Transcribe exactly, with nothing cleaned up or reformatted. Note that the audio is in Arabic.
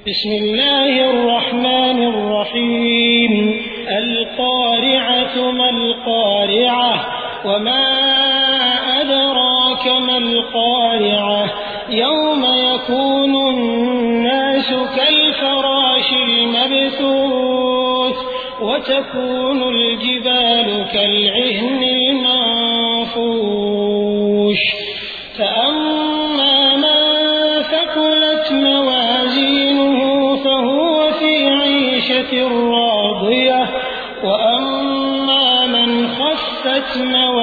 بسم الله الرحمن الرحيم القارعة ما القارعة وما أدراك ما القارعة يوم يكون الناس كالفراش المبثوث وتكون الجبال كالعهن المنفوش فأما من ثقلت موازينه فهو في عيشة راضية وأما من خفت موازينه